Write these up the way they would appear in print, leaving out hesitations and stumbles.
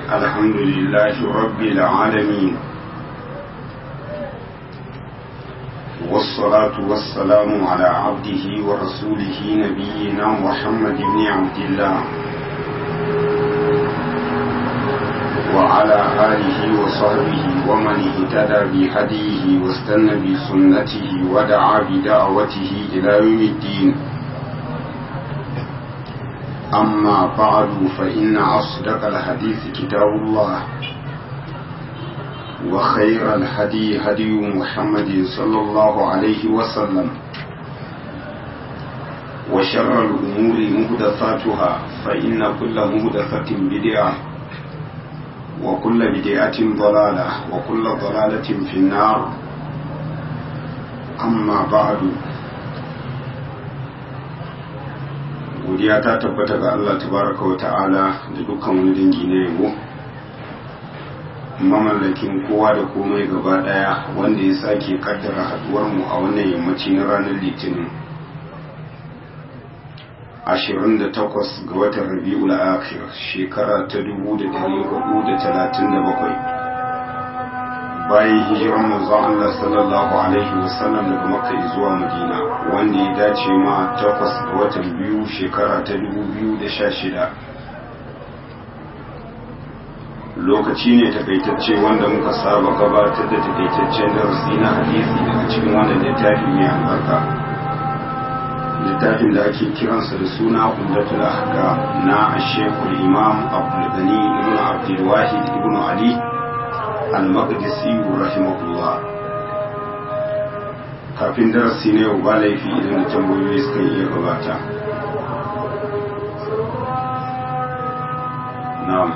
الحمد لله رب العالمين والصلاة والسلام على عبده ورسوله نبينا محمد بن عبد الله وعلى آله وصحبه ومن اهتدى بهديه واستنى بسنته ودعا بدعوته إلى يوم الدين. أما بعد فإن أصدق الحديث كتاب الله وخير الهدي هدي محمد صلى الله عليه وسلم وشر الأمور محدثاتها فإن كل محدثة بدعة وكل بدعة ضلالة وكل ضلالة في النار. أما بعد godiya ta tabbata ga Allah tabaraka wa ta'ala da dukkan wani dangi na yabo mamallakin kowa da komai gaba daya wanda ya sake kaddara haduwar mu a wannan yammaci na ranar litinin 28 ga watan Rabiul Akhir shekara ta 1437 bayan hijiran manzon Allah sallallahu alaihi wasallam daga Makka zuwa Madina wanda ya dace ma 8 ga watan biyu shekara ta 2016. Lokaci ne takaitacce wanda muka saba gabatar da takaitaccen darasi na hadisi daga cikin wannan littafi mai albarka, littafin da ake kiransa da suna Umdatul Ahkam na Sheikhul Imam Abdul Ghani ibn Abdul Wahid ibn Ali al-Maqdisi rahimahullah. Kafin darasi ne yau ba laifi idan da tambayoyi suka iya gabata. Na'am.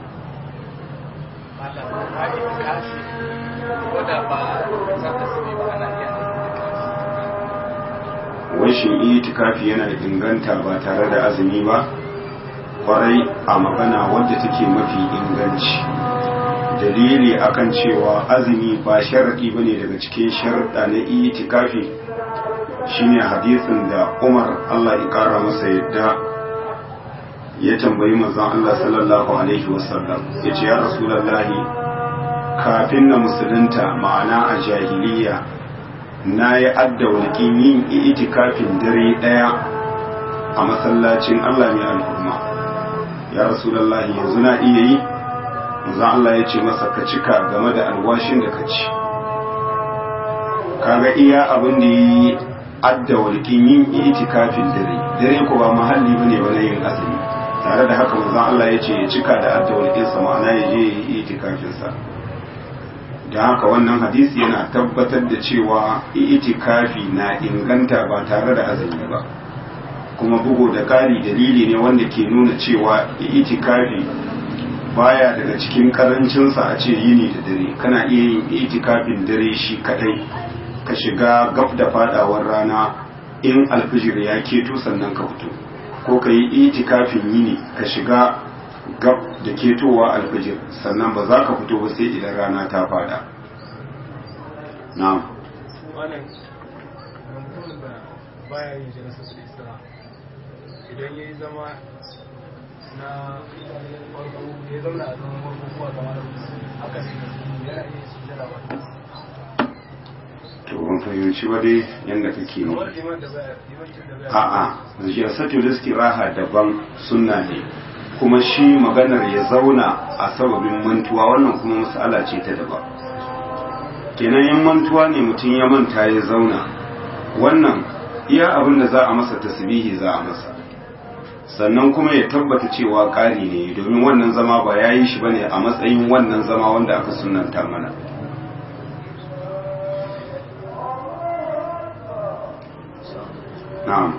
Wai shin itikafi yana da inganta ba tare da azumi ba? Kwarai a magana wadda take mafi inganci. Dalili akan cewa azumi ba sharadi bane daga cikin sharuɗa na itikafi shine hadisin da Umar Allah ya kara masa yadda ya tambayi manzon Allah sallallahu alaihi wasallam yace ya rasulullahi kafin na musulunta ma'ana a jahiliya na yi adda walƙin yin itikafin dare ɗaya a masallacin Allah mai al'umma ya rasulullahi yanzu na iya yi manzo Allah ya ce masa ka cika game da alwashin da ka ci. Kaga iya abin da yi adda walƙin yin itikafin dare ko ba mahalli bane wani yin azumi, tare da haka manzo Allah ya ce ya cika da adda walƙin sa ma'ana ya je yi itikafin sa. Dan haka wannan hadisi yana tabbatar da cewa itikafi na inganta ba tare da azumi ba, kuma bugu da ƙari dalili ne wanda ke nuna cewa itikafi baya daga cikin karancinsa a ce yini da dare. Kana iya yin itikafin dare shi kadai ka shiga gab da fadawar rana in alfijir ya keto sannan ka fito, ko ka yi itikafin yini ka shiga gab da ketowa alfijir sannan ba za ka fito ba sai idan rana ta fada. Na'am. Idan ya yi zama na farko ya zauna a zaman farko kuwa kamar haka ne yana iya su jira ba. To ban fahimci ba dai yadda kake ne. A'a, jalsatul istiraha daban sunna ne, kuma shi maganar ya zauna a sababin mantuwa wannan kuma mas'ala ce ta daban. Kenan in mantuwa ne mutum ya manta ya zauna, wannan iya abin da za a masa tasbihi za a masa. Sannan kuma ya tabbata cewa ƙari ne, domin wannan zama ba ya yi shi ba ne a matsayin wannan zama wanda aka sunanta mana. Na'am.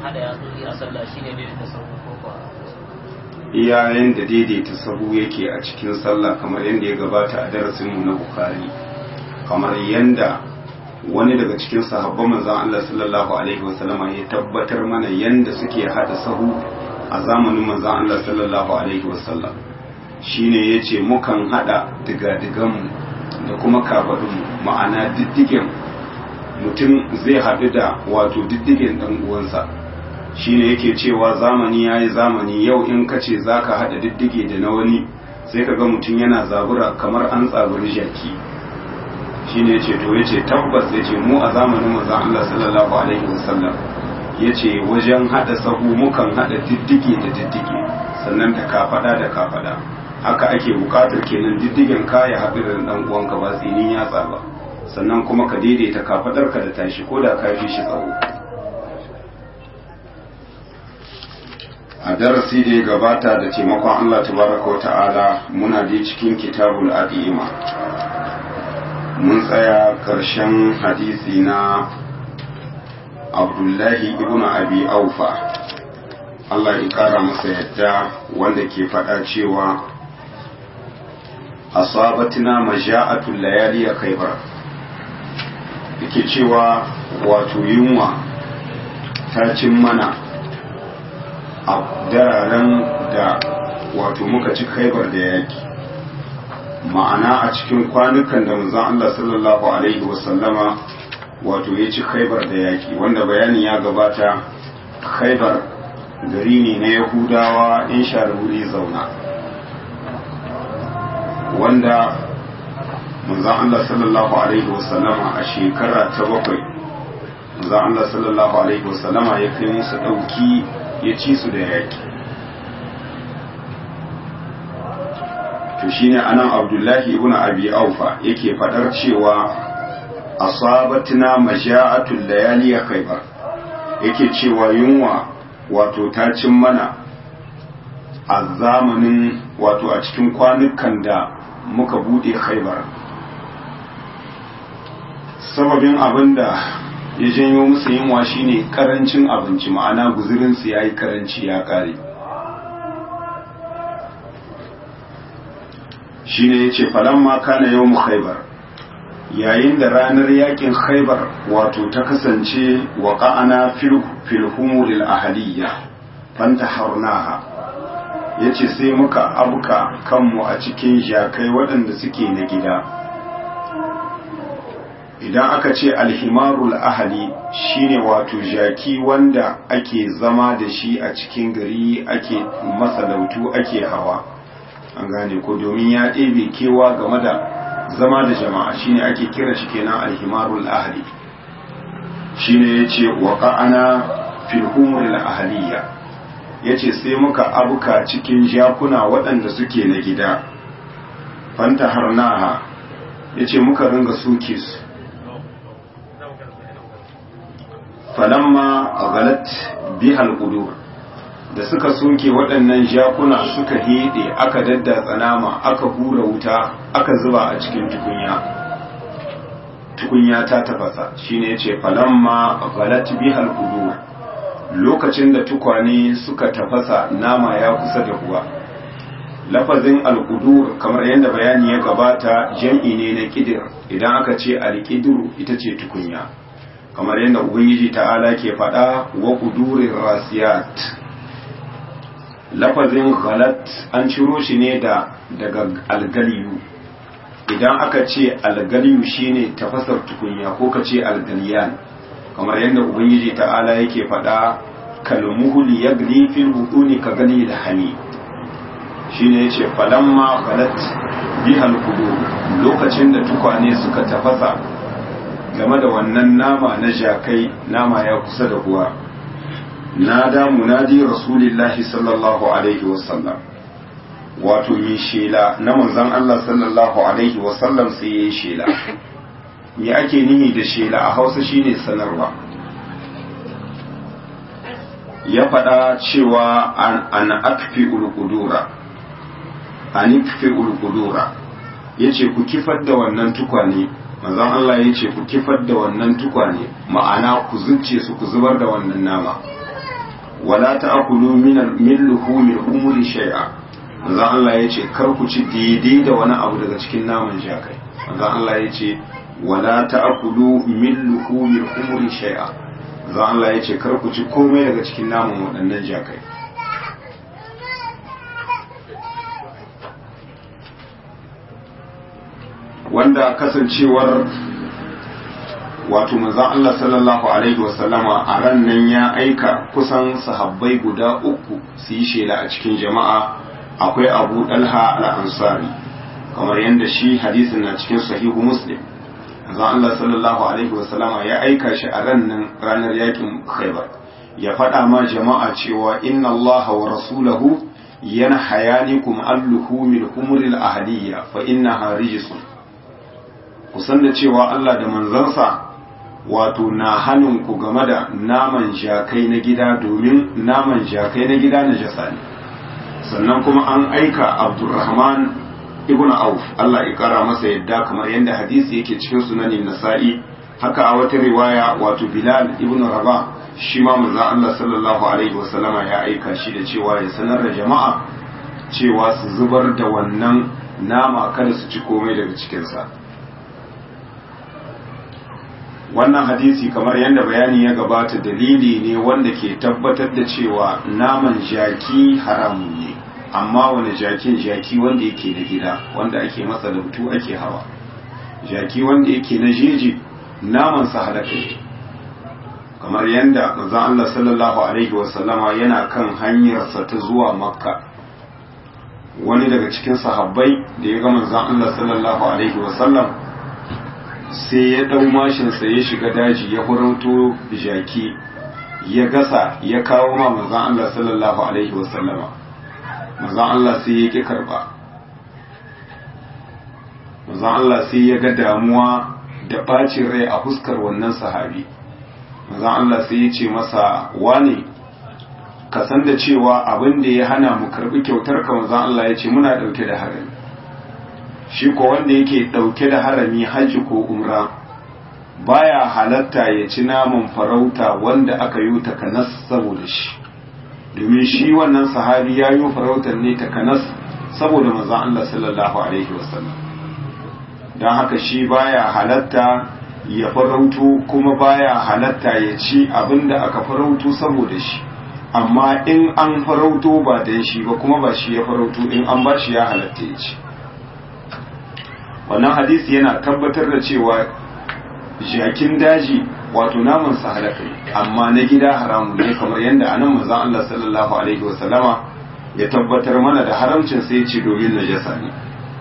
Iyayen da daidaita sahu yake a cikin sallah kamar yadda ya gabata a darasinmu na Bukhari, kamar yadda wani daga cikin sahabban manzon Allah sallallahu alaihi wasallama ya tabbatar mana yanda suke hada sahu a zamanin manzon Allah sallallahu alaihi wasallam. Shine yace mukan hada digadigan da kuma kafadun, ma'ana diddigen mutum zai hadu da wato diddigen dan uwansa. Shine yake cewa zamani yayi zamani, yau in kace zaka hada diddige da na wani sai ka ga mutum yana zabura kamar an tsaburi jaki shine yace to yace tabbas yace mu a zamanin manzon Allah sallallahu alaihi wasallam yace wajen hada sahu mukan hada diddige da diddige sannan da kafada haka ake bukatar kenan diddigen ka ya haɗu da dan uwanka ba tsinin yatsa ba sannan kuma ka daidaita kafadarka da tashi ko da ka fi shi tsawo. A darasi da ya gabata da taimakon Allah tabaraka wa ta'ala muna da cikin kitabul adima mun tsaya ƙarshen hadisi na Abdullahi ibn Abi Aufa Allah ya ƙara masa yadda wanda ke faɗa cewa asabatina maja'atul layali ya Khaybar yake cewa wato yunwa ta cin mana a dararen da wato muka ci Khaybar da yaki ma'ana a cikin kwanukan da manzon Allah sallallahu alaihi wasallama wato ya ci Khaybar da yaki wanda bayani ya gabata. Khaybar gari ne na Yahudawa in sharuri zauna wanda manzon Allah sallallahu alaihi wasallama a shekara ta 7 manzon Allah sallallahu alaihi wasallama ya kai musu dauki ya ci su da yaki. To shine anan Abdullahi ibn Abi Aufa yake fadar cewa asabatna maja'atul layali ya Khaybar yake cewa yunwa wato ta cin mana a zamanin wato a cikin kwanukan da muka bude Khaybar. Sababin abinda ya janyo musu yunwa shine karancin abinci ma'ana guzurin su yayi karanci ya kare shine yace falamma kana yawmu Khaybar yayin da ranar yakin Khaybar wato ta kasance waqa'ana fil humuril ahadiyya fantaharnaha yace sai muka abuka kanmu a cikin jakai waɗanda suke na gida. Idan aka ce alhimarul ahali shine wato jaki wanda ake zama da shi a cikin gari ake masalautu ake hawa an gane ko domin ya ɗebe kewa game da zama da jama'a shine ake kira shi kenan alhimarul ahali shine yace waqa'ana fil humuril ahliya yace sai muka abuka cikin jakuna waɗanda suke na gida fanta harnaha yace muka ringa suke su falamma galat bihal qudur da suka soke waɗannan jakuna suka hede aka daddatsa nama aka hura wuta aka zuba a cikin tukunya ta tafasa shine yace falamma galat bihal qudur lokacin da tukwane suka tafasa nama ya kusa da ruwa. Lafazin al-qudur kamar yadda bayani ya gabata jam'i ne na kidir idan aka ce al-qidru ita ce tukunya kamar yadda ubangiji ta'ala ke faɗa wa qudurir rasiyat. Lafazin ghalat an ciro shi ne daga algaliyu idan aka ce algaliyu shine tafasar tukunya ko ka ce algaliyan kamar yadda ubangiji ta'ala yake faɗa kalmuhuli yagli fil butuni ka gani da hani shine yace falamma ghalat bihal qudur lokacin da tukwane suka tafasa game da wannan nama na jakai nama ya kusa da ruwa nada munadi rasulillahi sallallahu alaihi wasallam wato yi shela na manzon Allah sallallahu alaihi wasallam sai yayi shela me ake nihi da shela a Hausa shine sanarwa ya faɗa cewa an akfi ulqudura yace ku kifar da wannan tukwane manzon Allah yace ku kifar da wannan tukwane ma'ana ku zuce su ku zubar da wannan nama wala ta'kulu min luhumil umuri shay'a manzon Allah yace kar ku ci daidai da wani abu daga cikin naman jakai manzon Allah yace wala ta'kulu min luhumil umuri shay'a manzon Allah yace kar ku ci komai daga cikin naman waɗannan jakai. Wanda kasancewar wato manzon Allah sallallahu alaihi wasallama a ran nan ya aika kusan sahabbai guda 3 su yi shela a cikin jama'a akwai Abu Dalha al-Ansari kamar yadda shi hadisin na cikin sahihu Muslim. Manzon Allah sallallahu alaihi wasallama ya aika shi a ranar yakin Khaibar ya faɗa ma jama'a cewa inna Allah wa rasulahu yanhayanikum al-luhumil humuril ahadiyya fa innaha rijsun. Kusan da cewa Allah da manzansa wato na hannun ku game da naman jakai na gida, domin naman jakai na gida na jasa ne. Sannan kuma an aika Abdurrahman ibn Auf, Allah ya kara masa yadda, kamar yadda hadisi yake cikin sunanin Nasa'i. Haka a wata riwaya wato Bilal ibn Rabah, shi ma manzon Allah sallallahu alaihi wasallama ya aika shi da cewa ya sanar da jama'a cewa su zubar da wannan nama, kada su ci komai daga cikinsa. Wannan hadisi kamar yadda bayani ya gabata dalili ne wanda ke tabbatar da cewa naman jaki haramun ne, amma wani jaki wanda yake na gida, wanda ake masa lautu ake hawa. Jaki wanda yake na jeji naman sa halaka ne, kamar yadda manzon Allah sallallahu alaihi wasallama yana kan hanyarsa ta zuwa Makka, wani daga cikin sahabbai da ya ga manzon Allah sallallahu alaihi wasallam sai ya dau mashinsa ya shiga daji ya huranto jaki ya gasa ya kawo ma manzon Allah sallallahu alaihi wasallama. Manzon Allah sai ya ki karba, manzon Allah sai ya ga damuwa da bacin rai a fuskar wannan sahabi. Manzon Allah sai ya ce masa, wane ka san da cewa abin da ya hana mu karbi kyautar ka, manzon Allah ya ce muna dauke da harami. Shi ko wanda yake dauke da harami hajji ko umra baya halatta ya ci naman farauta wanda aka yi takanas saboda shi, domin shi wannan sahabi ya yi farautar ne takanas saboda manzon Allah sallallahu alaihi wasallam. don haka shi baya halatta ya farauto, kuma baya halatta ya ci abinda aka farauto saboda shi. Amma in an farauto ba dan shi ba, kuma ba shi ya farauto, in an ba shi ya halatta ya ci. Wannan hadisi yana tabbatar da cewa jakin daji wato naman sa halaka ne, amma na gida haramun ne, kamar yadda anan manzon Allah sallallahu alaihi wasallama ya tabbatar mana da haramcin, sai ya ce domin najasa ne.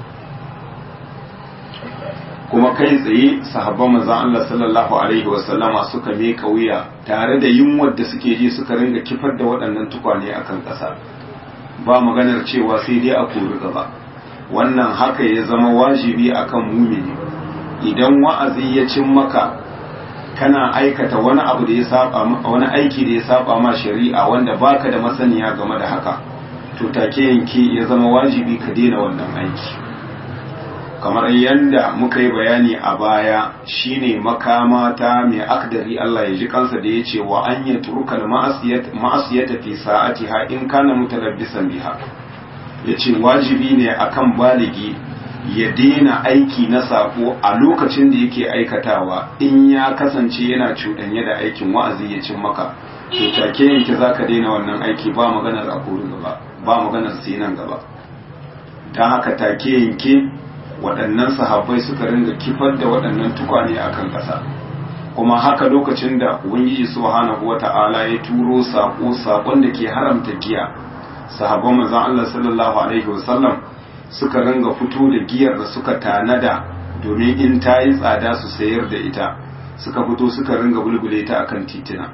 Kuma kai tsaye sahabban manzon Allah sallallahu alaihi wasallama suka meka wuya tare da yunwar da suke ji, suka ringa kifar da waɗannan tukwane akan ƙasa, ba maganar cewa sai dai a kori gaba. Wannan haka ya zama wajibi akan mumini. Idan wa'azi ya cin maka kana aikata wani abu da ya saba, wani aiki da ya saba ma shari'a wanda baka da masaniya game da haka, to take yanke ya zama wajibi ka daina wannan aiki. Kamar yadda muka yi bayani a baya, shine makamata mai akdari Allah ya ji kansa da ya ce wa an ya turkal ma'asiyata fi sa'atiha in kana mutalabbisan biha. Ya ce wajibi ne akan baligi ya daina aiki na sako a lokacin da yake aikatawa, in ya kasance yana cuɗanye da aikin wa'azi ya cin maka, to take yanke zaka daina wannan aiki, ba maganar a kori gaba, ba maganar sai nan gaba. Dan haka take yanke waɗannan sahabbai suka ringa kifar da waɗannan tukwane akan ƙasa. Kuma haka lokacin da Ubangiji subhanahu wata'ala ya turo saƙon da ke haramta giya, sahabban manzon Allah sallallahu alaihi wasallam suka ringa fito da giyar da suka tanada domin in ta yi tsada su sayar da ita, suka fito suka ringa bulbule ta akan titina.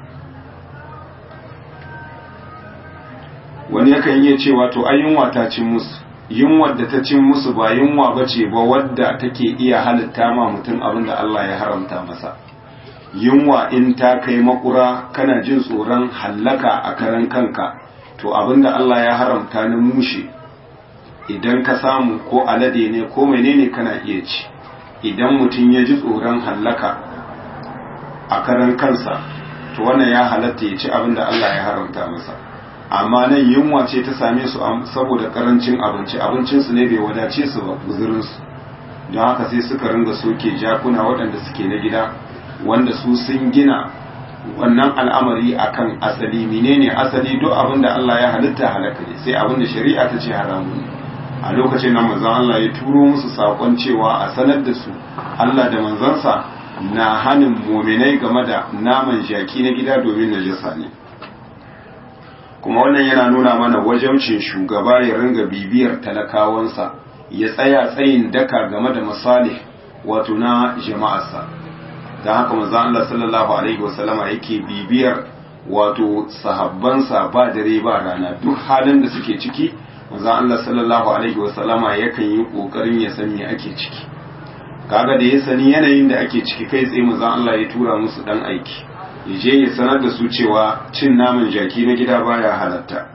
Wani yakan iya cewa to ai yunwa ta cin musu. Yunwar da ta cin musu ba yunwa bace ba wadda take iya halitta ma mutum abin da Allah ya haramta masa. Yunwa in ta kai makura kana jin tsoron hallaka a karan kanka, to abinda Allah ya haramta na mushe idan ka samu, ko alade ne ko menene kana iya ci. Idan mutum ya ji tsoron hallaka a karan kansa, to wannan ya halatta ya ci abinda Allah ya haramta masa. Amma nan yunwa ce ta same su saboda karancin abincinsu ne bai wadace su ba, guzurinsu. Don haka sai suka ringa soke jakuna waɗanda suke na gida, wanda su sun gina wannan al'amari akan asali. Menene asali? Duk abin da Allah ya halitta halaka ne, sai abin da shari'a ta ce haramu ne. A lokacin nan manzon Allah ya turo musu sakon cewa a sanar da su Allah da manzansa na hanin muminai game da naman jaki na gida domin najasa ne. kuma wannan yana nuna mana wajabcin shugaba ya ringa bibiyar talakawansa ya tsaya tsayin daka game da masalih wato na jama'arsa. don haka manzon Allah sallallahu alaihi wasallama yake bibiyar wato sahabbansa ba dare ba rana duk halin da suke ciki manzon Allah sallallahu alaihi wasallama yakan yi kokarin ya san me ake ciki. kaga da ya sani yanayin da ake ciki kai tsaye manzon Allah ya tura musu dan aiki ya je ya sanar da su cewa cin naman jaki na gida baya halatta.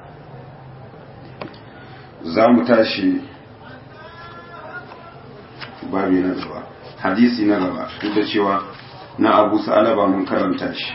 za mu tashi babi na gaba, hadisi na gaba, duk da cewa na Abu Sa'alaba mun karanta shi.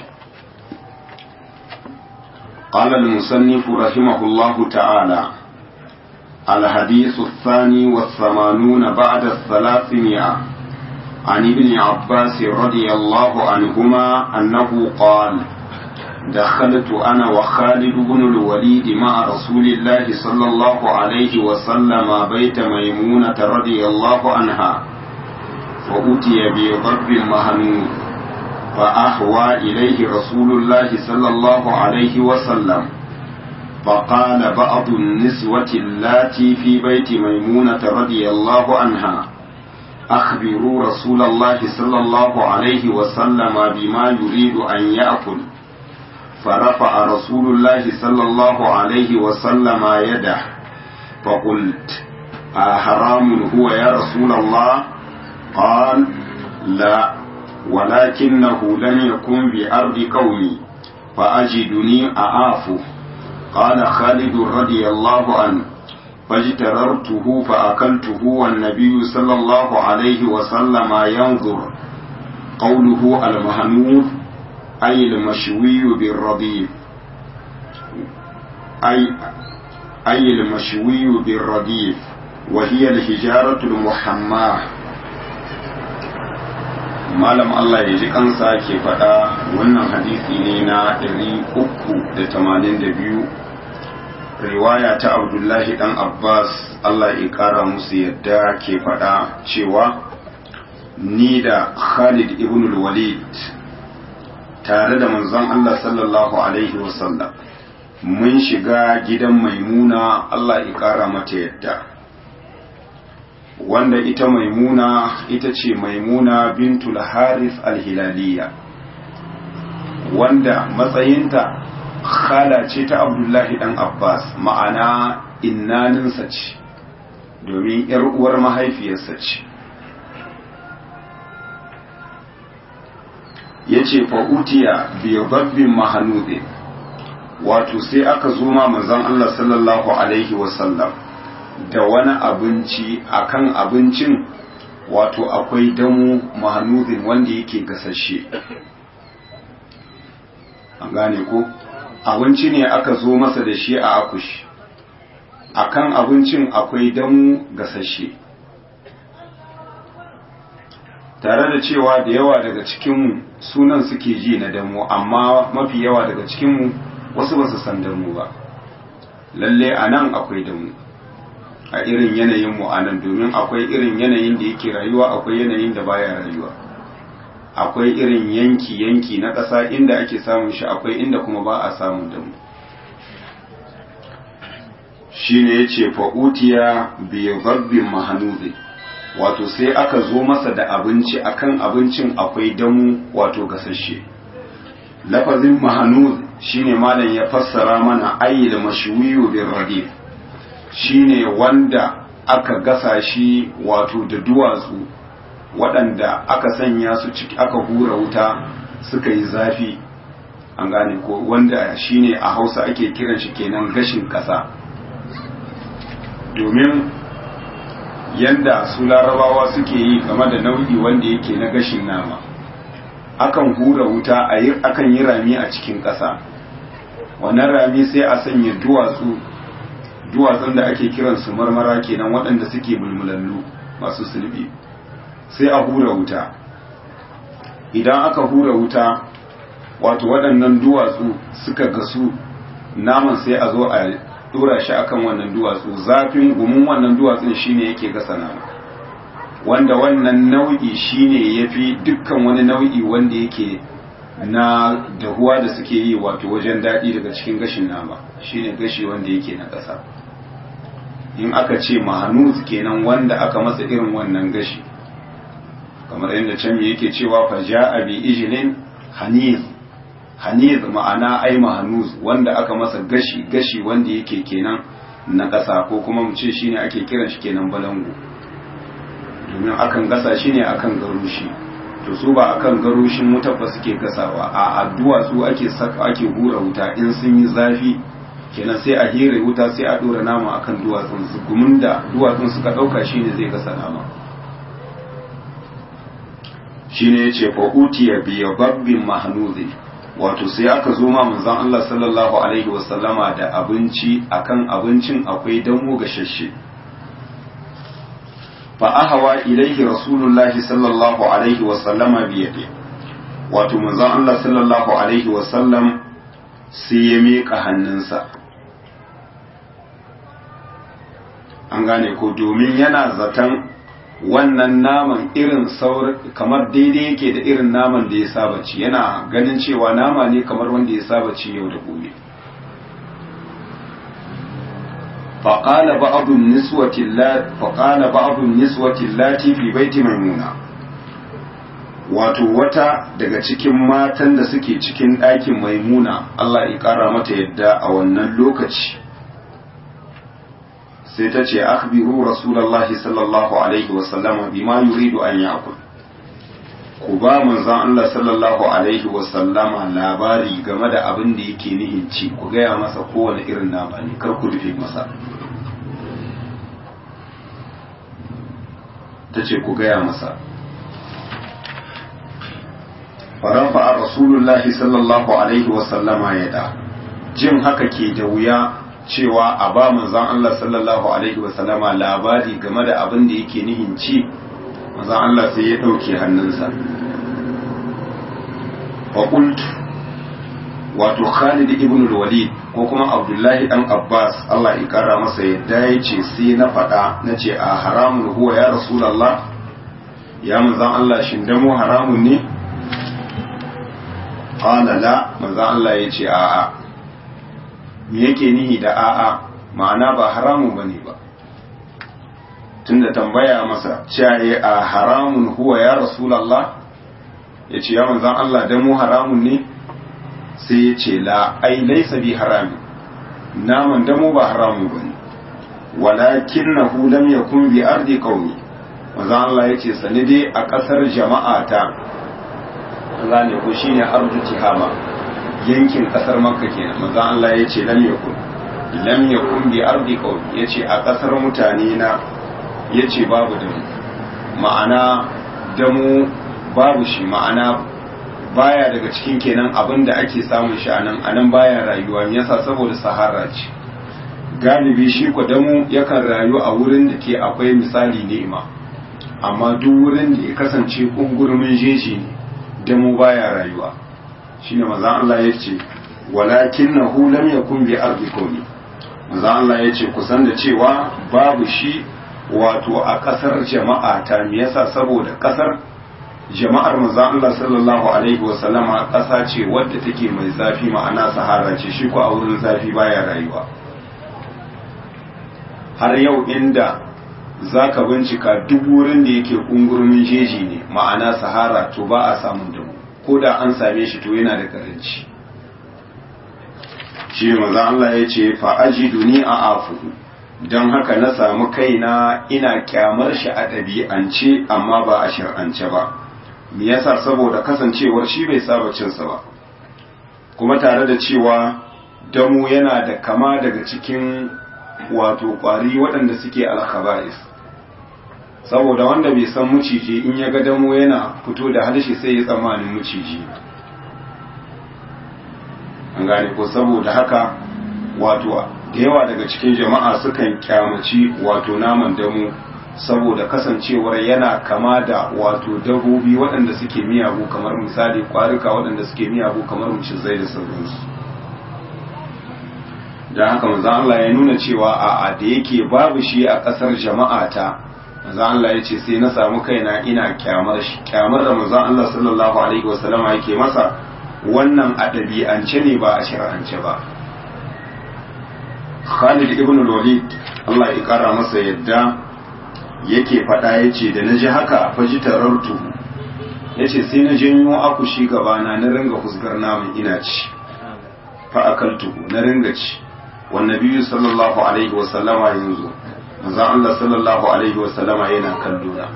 قال المصنف رحمه الله تعالى الحديث 82 بعد 300 عن ابن عباس رضي الله عنهما أنه قال دخلت أنا وخالد بن الوليد مع رسول الله صلى الله عليه وسلم بيت ميمونة رضي الله عنها فأتي بضرب مهنود فأهوى إليه رسول الله صلى الله عليه وسلم فقال بعض النسوة اللاتي في بيت ميمونة رضي الله عنها أخبروا رسول الله صلى الله عليه وسلم بما يريد أن يأكل فرفع رسول الله صلى الله عليه وسلم يده فقلت أحرام هو يا رسول الله؟ قال لا ولكنه لم يكن بأرض قومي فأجدني أعافه. قال خالد رضي الله عنه فاجتررته فأكلته والنبي صلى الله عليه وسلم ينظر. قوله المهنود أي المشوي بالرديف أي المشوي بالرديف وهي الحجارة المحماة. malam Allah ya ji kansa ke faɗa wannan hadisi ne na 382 riwaya ta Abdullahi dan Abbas Allah ya ƙara musu yadda ke faɗa cewa ni da Khalid ibn al-Walid tare da manzon Allah sallallahu alaihi wasallam mun shiga gidan Maimuna Allah ya ƙara mata yadda, wanda ita Maimuna ita ce Maimuna bintul Harith al-Hilaliya, wanda matsayinta khala ce ta Abdullahi dan Abbas, ma'ana innaninsa ce domin ‘yar uwar mahaifiyarsa ce. Ya ce fa'utiya biyu babbin mahanudin, wato sai aka zo ma manzon Allah sallallahu Alaihi wasallam da wani abinci, akan abincin wato akwai damu mahanudin wanda yake gasashe. An gane ko? Abinci ne aka zo masa da shi a akushi, akan abincin akwai damu gasashe. Tare da cewa da yawa daga cikinmu sunan suke ji na damu, amma mafi yawa daga cikinmu wasu ba su san damu ba. Lalle a nan akwai damu a irin yanayin mu a nan, domin akwai irin yanayin da yake rayuwa, akwai yanayin da baya rayuwa, akwai irin yanki na ƙasa inda ake samun shi, akwai inda kuma ba a samun damu. Shine yace fa'utiya bi dhabbin mahanudi, wato sai aka zo masa da abinci, akan abincin akwai damu wato gasashe. Lafazin mahanud shine malam ya fassara mana ayyul mashwiyu bir radif, shine wanda aka gasa shi wato da duwatsu waɗanda aka sanya su ciki, aka hura wuta suka yi zafi. An gane ko? Wanda shine a Hausa ake kiran shi kenan gashin ƙasa, domin yanda su larabawa suke yi game da nau'i wanda yake na gashin nama, akan hura wuta akan yi rami a cikin ƙasa. Wannan rami sai a sanya duwatsun da ake kiransu marmara kenan, waɗanda suke mulmulallu masu sulbi, sai a hura wuta. Idan aka hura wuta, wato waɗannan duwatsu suka gasu, naman sai a zo a dora shi akan wannan duwatsu. Zafin gumin wannan duwatsun shine yake gasa nama, wanda wannan nau'i shine yafi dukkan wani nau'i wanda yake na dahuwa da suke yi wato wajen daɗi daga cikin gashin nama shine gashi wanda yake na ƙasa. In aka ce mahanuz kenan wanda aka masa irin wannan gashi, kamar yadda can yake cewa fa ja'a bi ijlin haniz, haniz ma'ana ai mahanuz wanda aka masa gashi wanda yake kenan na ƙasa, ko kuma mu ce shine ake kiran shi kenan balangu, domin akan gasa shi ne akan garushi. To su ba akan garushin wutar ba suke gasawa, a duwatsu ake hura wuta, in sun yi zafi kenan sai a hira wuta sai a dora nama akan duwatsun, gumin da duwatsun suka dauka shine zai gasa nama. Shine yace fa utiya bi babbin mahnuzi, wato sai aka zo ma manzon Allah sallallahu alaihi wasallama da abinci, akan abincin akwai damo gashashe. fa ahawa ilaihi rasulullahi sallallahu alaihi wasallama biyade, wato manzon Allah sallallahu alaihi wasallam sai ya miƙa hannunsa. An gane ko, domin yana zaton wannan naman irin kamar daidai yake da irin naman da ya saba ci, yana ganin cewa nama ne kamar wanda ya saba ci yau da gobe. فقال بعض النسوة اللاتي في بيت ميمونة, wato wata daga cikin matan da suke cikin ɗakin maimuna Allah ya ƙara mata yadda a wannan lokaci, sai ta ce akhbiru rasulullahi sallallahu alaihi wasallama bima yuridu an ya'kul, ku ba manzon Allah sallallahu alaihi wasallama labari game da abin da yake nihin ci, ku gaya masa kowane irin nama ne, kar ku rufe masa. Ta ce ku gaya masa. Farafa a rasulullahi sallallahu alaihi wasallama ya da, jin haka ke da wuya cewa a ba manzon Allah sallallahu alaihi wasallama labari game da abin da yake nihin ci, manzon Allah sai ya ɗauke hannunsa. Faƙult, wato Khalid ibn al-Walid ko kuma Abdullahi dan Abbas Allah ya kara masa yadda ya ce sai na faɗa na ce a haramun huwa ya Rasulallah, ya manzon Allah shin damo haramun ne? Qala la, manzon Allah ya ce a'a. Me yake nihi da a'a? Ma'ana ba haramun bane ba. Tunda tambaya masa cewa a haramun huwa ya Rasulallah, ya ce ya manzon Allah damo haramun ne? Sai ya ce la, ai laisa bi harami, naman damo ba haramu ba ne, walakin na lam yakun bi ardi qaumi, manzon Allah ya ce sani dai a ƙasar jama'a ta, Allah ne ko shine ardu tihama, yankin ƙasar Makka kenan. Manzon Allah ya ce lam yakun bi ardi qaumi, ya ce a ƙasar mutane na, ya ce babu damo, ma'ana damo babu shi, ma'ana baya daga cikin kenan abin da ake samun shi anan baya rayuwa. Me yasa? Saboda sahara ce, galibi shi damu yakan rayu a wurin da ke akwai misali ni'ima, amma duk wurin da ya kasance kungurmin jeji ne damu baya rayuwa. Shine manzon Allah ya ce walakinnahu lam yakun bi ardi qawmi, manzon Allah ya ce kusan da cewa babu shi wato a kasar jama'a ta. Me yasa? Saboda kasar jama'ar manzon Allah sallallahu alaihi wasallama ƙasa ce wadda take mai zafi, ma'ana sahara ce, shi ko a wurin zafi baya rayuwa. Har yau inda zaka bincika duk wurin da yake kungurmin jeji ne, ma'ana sahara, to ba a samun damu, ko da an same shi to yana da karanci. Shi manzon Allah ya ce fa ajiduni a afuhu, don haka na samu kaina ina kyamar shi a ɗabi'ance amma ba a shar'ance ba. Me yasa? Saboda kasancewar shi bai saba cinsa ba, kuma tare da cewa damu yana da kama daga cikin wato kwari waɗanda suke alkhaba'is, saboda wanda bai san maciji in ya ga damu yana fito da harshe sai ya tsammanin maciji. An gane ko? Saboda haka wato da yawa daga cikin jama'a sukan kyamaci wato naman damu, saboda kasancewar yana kama da wato dabbobi waɗanda suke miyagu, kamar misali kwarika waɗanda suke miyagu kamar macizai da sauransu. don haka manzo Allah ya nuna cewa a da yake babu shi a ƙasar jama'a ta, manzo Allah ya ce sai na samu kaina ina kyamar shi, kyamar da manzo Allah sallallahu alaihi wasallam yake masa wannan a ɗabi'ance ne ba a shari'ance ba. Khalid ibn al-Walid Allah ya kara masa yadda yake faɗa yace da naji haka faji tarartu yace sai na janyo akushi gabana na ringa husgar namun ina ci fa akaltu na ringa ci wan nabiyyu sallallahu alaihi wa sallama yanzu manzo Allah sallallahu alaihi wa sallama yana kallona.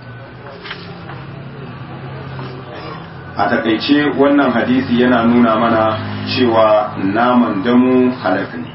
A takaice wannan hadisi yana nuna mana cewa naman damu halak ne,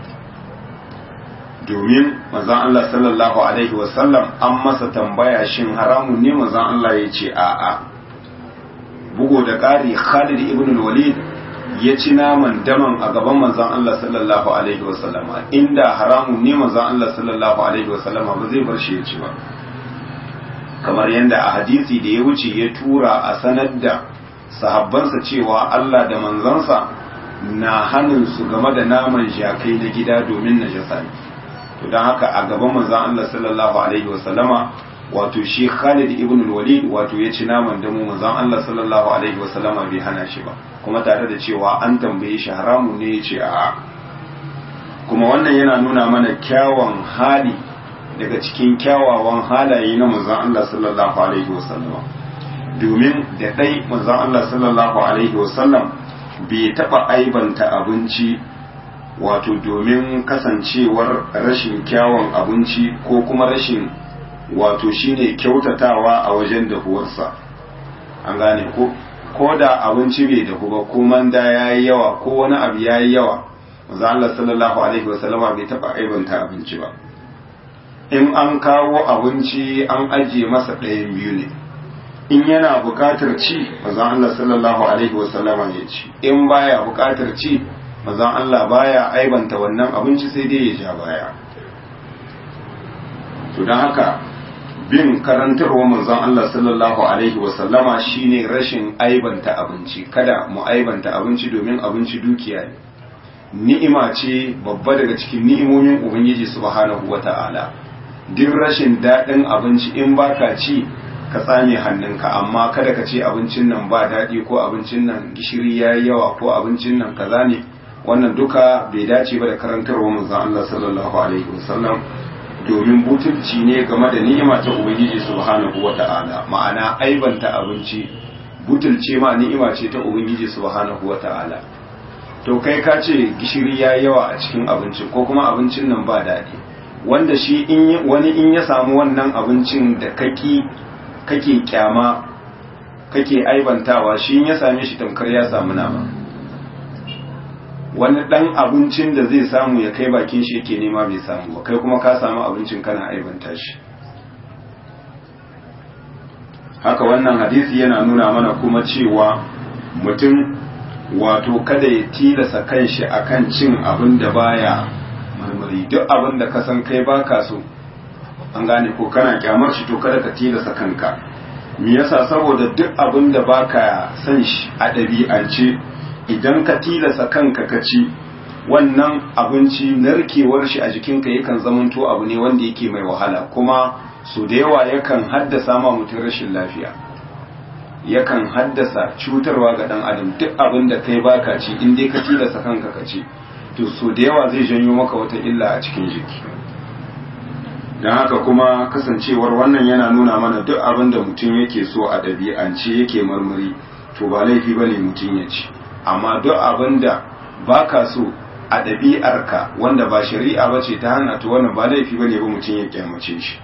domin manzon Allah sallallahu alaihi wasallam an masa tambaya shin haramun ne, manzon Allah ya ce a'a. Bugu da ƙari Khalid ibn al-Walid ya ci naman daman a gaban manzon Allah sallallahu alaihi wasallama, inda haramun ne manzon Allah sallallahu alaihi wasallama ba zai bar shi ya ci ba, kamar yadda a hadisi da ya wuce ya tura a sanar da sahabbansa cewa Allah da manzansa na hannun su game da naman jakai na gida domin najasa ne. To don haka a gaban manzan Allah sallallahu alaihi wasallama wato shi Khalid ibn al-Walid wato ya ci naman damu, manzan Allah sallallahu alaihi wasallama bai hana shi ba, kuma tare da cewa an tambaye shi haramun ne ya ce a'a. Kuma wannan yana nuna mana kyawun hali daga cikin kyawawan halaye na manzan Allah sallallahu alaihi wasallama, domin da ɗai manzon Allah sallallahu alaihi wasallam bai taɓa aibanta abinci wato domin kasancewar rashin kyawun abinci ko kuma rashin wato shine kyautatawa a wajen dahuwarsa. An gane ko da abinci bai dahu ba ko manda yayi yawa ko wani abu yayi yawa, manzon Allah sallallahu alaihi wasallama bai taɓa aibanta abinci ba. In an kawo abinci an ajiye masa ɗayan biyu ne, in yana buƙatar ci manzon Allah sallallahu alaihi wasallama ya ci, in baya buƙatar ci manzon Allah baya aibanta wannan abinci sai dai ya ja baya. To don haka bin karantarwa manzon Allah sallallahu alaihi wasallama shine rashin aibanta abinci. Kada mu aibanta abinci domin abinci dukiya ne, ni'ima ce babba daga cikin ni'imomin Ubangiji subhanahu wata'ala. Duk rashin daɗin abinci in baka ci ka tsame hannunka, amma kada ka ce abincin nan ba daɗi ko abincin nan gishiri ya yi yawa ko abincin nan kaza ne. Wannan duka bai dace ba da karantarwa manzon Allah sallallahu alaihi wasallam, domin butulci ne game da ni'ima ta Ubangiji subhanahu wata'ala. Ma'ana aibanta abinci butulce ma ni'ima ce ta Ubangiji subhanahu wata'ala. To kai ka ce gishiri ya yi yawa a cikin abincin ko kuma abincin nan ba daɗi, wanda shi wani in ya samu wannan abincin da kake kyama kake aibantawa, shi ya same shi tamkar ya samu nama. Wani dan abincin da zai samu ya kai bakin shi yake nema bai samu ba, kai kuma ka samu abincin kana aibanta shi. Haka wannan hadisi yana nuna mana kuma cewa mutum wato kada ya tilasa kanshi akan cin abin da baya marmari. Duk abin da ka san kai baka so, an gane ko kana kyamar shi, to kada ka tilasa kanka. Me yasa? Saboda duk abin da baka san shi a ɗabi'ance, idan ka tilasa kanka ka ci wannan abinci, narkewar shi a jikinka yakan zamanto abu ne wanda yake mai wahala, kuma su da yawa yakan haddasa ma mutum rashin lafiya, yakan haddasa cutarwa ga dan adam. Duk abin da kai baka ci, in dai ka tilasa kanka ka ci, to su da yawa zai janyo maka wata illa a cikin jiki. don haka kuma kasancewar wannan yana nuna mana duk abin da mutum yake so a ɗabi'ance yake marmari, to ba laifi bane mutum ya ci. Amma duk abin da baka so a ɗabi'arka wanda ba shari'a ba ce ta hana, to wannan ba laifi bane ba mutum ya kyamace shi.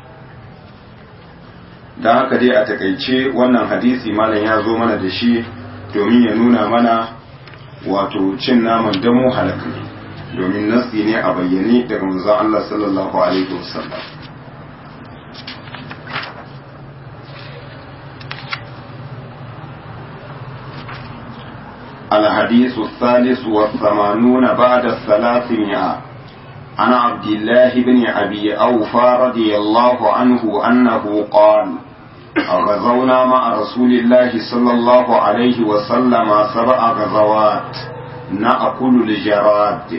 don haka dai a takaice wannan hadisi malam ya zo mana da shi domin ya nuna mana wato cin naman damo halak ne, domin nasi ne a bayyane daga manzon Allah sallallahu alaihi wasallam. الحديث الثالث والثمانون بعد 300 عن عبد الله بن أبي أوفى رضي الله عنه أنه قال: غزونا مع رسول الله صلى الله عليه وسلم 7 غزوات نأكل الجراد.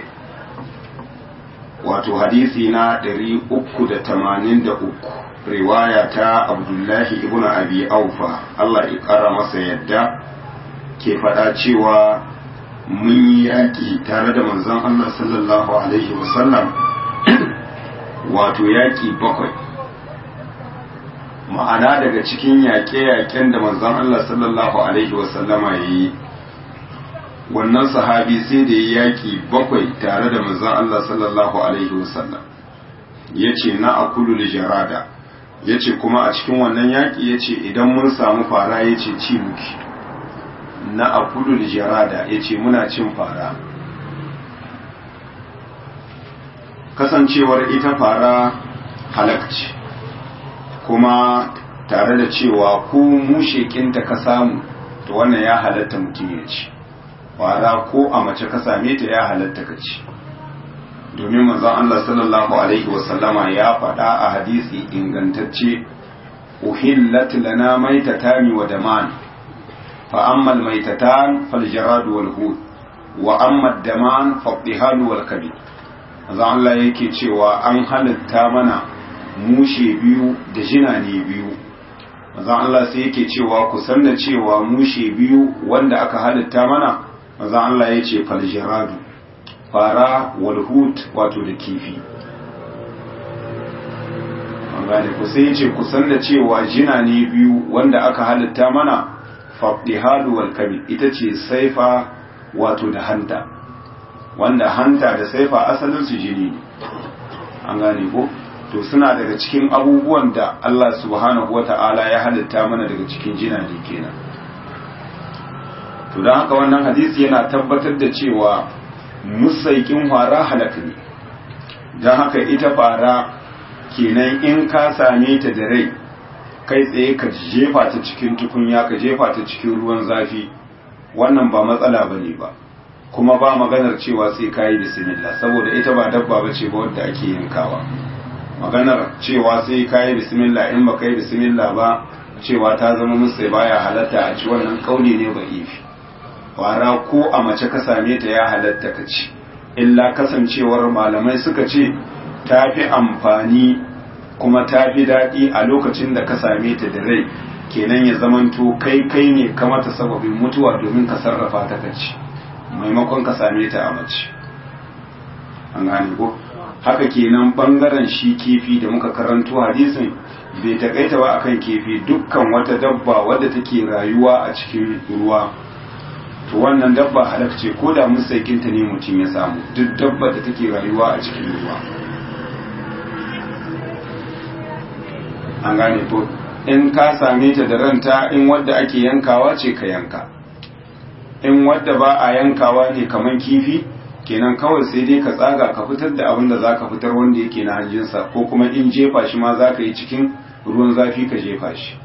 wato hadisi na 383 riwaya ta Abdullahi ibn Abi Aufa, Allah ya kara masa yadda, ke faɗa cewa mun yi yaƙi tare da manzon Allah sallallahu alaihi wasallam wato yaƙi 7. ma'ana daga cikin yaƙe-yaƙen da manzon Allah sallallahu alaihi wasallama ya yi, wannan sahabi sai da ya yaƙi 7 tare da manzon Allah sallallahu alaihi wasallam. ya ce na akulu lijarada, ya ce kuma a cikin wannan yaƙi ya ce idan mun samu fara ya ce ci muki. na akulu lijarada ya ce muna cin fara. Kasancewar ita fara halakci, kuma tare da cewa ko mushekinta ka samu to wannan ya halatta mutum ya ci. Fara ko a mace ka same ta ya halatta ka ci. Domin manzon Allah sallallahu alaihi wasallama ya faɗa a hadisi ingantacce, uhillat lana maitatani wa daman, fa amma almaitatan faljarad wal hud wa amma daman fadhihal wal kabid. manzon Allah yake cewa an halitta mana mushe biyu da jinane biyu. manzon Allah sai yake cewa ku san da cewa mushe biyu wanda aka halitta mana, manzon Allah yace faljarad, fara walhut wato da kifi. an gane ku sai yace ku san da cewa jina ne biyu wanda aka halitta mana, fadhihalu wal kabid, ita ce saifa wato da hanta, wanda hanta da saifa asalin su jini ne. an gane ko to suna daga cikin abubuwan da Allah subhanahu wata'ala ya halitta mana daga cikin jina ne kenan. to don haka wannan hadisi yana tabbatar da cewa musaikin fara halaka ne. don haka ita fara kenan in ka same ta da rai, kai tsaye ka jefa ta cikin tukunya, ka jefa ta cikin ruwan zafi, wannan ba matsala bane ba, kuma ba maganar cewa sai kayi bismillah, saboda ita ba dabba bace ba wanda ake yankawa. maganar cewa sai kayi bismillah, in ba kai bismillah ba cewa ta zama musai baya halatta a ci, wannan kauli ne ba ifi. fara ko a mace ka same ta ya halatta ka ci, illa kasancewar malamai suka ce ta fi amfani kuma ta fi daɗi a lokacin da ka same ta da rai, kenan ya zamanto kai ne ka mata sababin mutuwa domin ka sarrafa ta ka ci, maimakon ka same ta a mace. an gane ko haka kenan bangaren shi kifi da muka karanto hadisin bai takaita ba akan kifi, dukkan wata dabba wadda take rayuwa a cikin ruwa, to wannan dabba halakce ko da musaikinta ne mutum ya samu, duk dabba da take rayuwa a cikin ruwa. an gane to in ka same ta da ranta, in wadda ake yankawa ce ka yanka, in wadda ba a yankawa ne kaman kifi, kenan kawai sai dai ka tsaga ka fitar da abin da za ka fitar wanda yake na hanjinsa, ko kuma in jefa shi ma za ka yi cikin ruwan zafi ka jefa shi.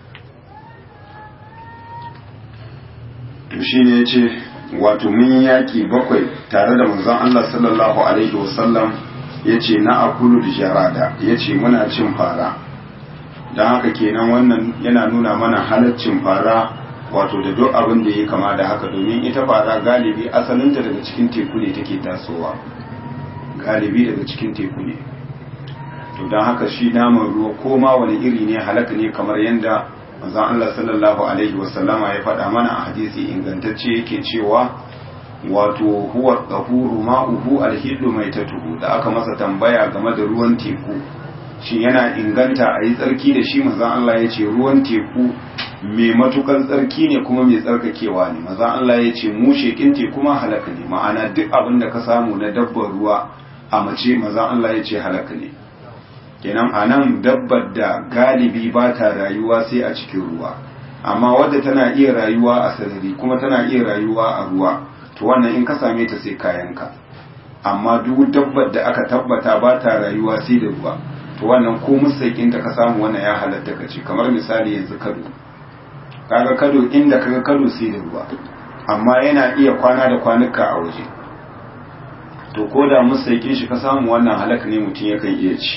to shi ne ya ce wato mun yaƙi 7 tare da manzon Allah sallallahu alaihi wasallam, ya ce na akulu da jarada, ya ce muna cin fara. don haka kenan wannan yana nuna mana halaccin fara wato da duk abin da ya kama da haka, domin ita fara galibi asalinta daga cikin teku ne take tasowa, galibi daga cikin teku ne. to don haka shi naman ruwa ko ma wani iri ne halaka ne, kamar yadda manzon Allah sallallahu alaihi wasallama ya faɗa mana a hadisi ingantacce, yake cewa wato huwa tahuru ma'uhu alhillu maitatuhu. da aka masa tambaya game da ruwan teku, shin yana inganta a yi tsarki da shi, manzon Allah ya ce ruwan teku mai matukan tsarki ne kuma mai tsarkakewa ne. manzon Allah ya ce mushekin teku ma halaka ne, ma'ana duk abin da ka samu na dabbar ruwa a mace, manzon Allah ya ce halaka ne. kenan a nan dabbar da galibi ba ta rayuwa sai a cikin ruwa, amma wadda tana iya rayuwa a sarari kuma tana iya rayuwa a ruwa, to wannan in ka same ta sai kayanka. amma duk dabbar da aka tabbata ba ta rayuwa sai da ruwa, to wannan ko musaikin ta ka samu wannan ya halatta ka ce. kamar misali yanzu kado, kaga kado inda kaga kado sai da ruwa, amma yana iya kwana da kwanuka a waje, to ko da musaikin shi ka samu wannan halaka ne, mutum yakan iya ci.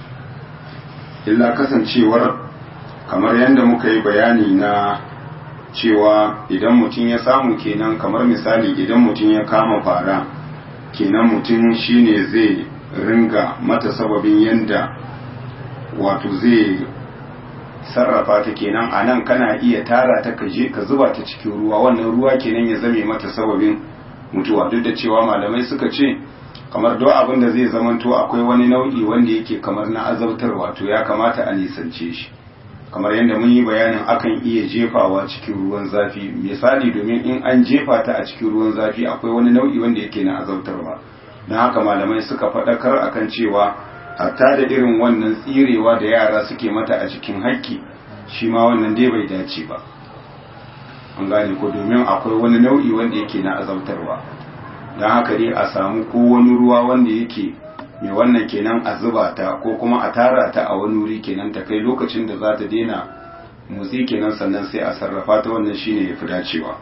illa kasancewar kamar yadda muka yi bayani na cewa idan mutum ya samu kenan kamar misali idan mutum ya kama fara kenan mutum shine zai ringa mata sababin yanda wato zai sarrafa ta kenan a nan kana iya tara ta kaje ka zuba ta cikin ruwa, wannan ruwa kenan ya zame mata sababin mutuwa, duk da cewa malamai suka ce kamar duk abin da zai zamanto akwai wani nau'i wanda yake kamar na azabtarwa to ya kamata a nisance shi, kamar yadda mun yi bayanin akan iya jefawa cikin ruwan zafi misali, domin in an jefa ta a cikin ruwan zafi akwai wani nau'i wanda yake na azabtarwa. don haka malamai suka faɗakar akan cewa hatta da irin wannan tsirewa da yara suke mata a cikin haƙƙi shi ma wannan dai bai dace ba, an gane ko, domin akwai wani nau'i wanda yake na azabtarwa. don haka dai a samu ko wani ruwa wanda yake mai wannan kenan a zuba ta ko kuma a tara ta a wani wuri kenan ta kai lokacin da za ta daina motsi kenan sannan sai a sarrafa ta, wannan shine yafi dacewa.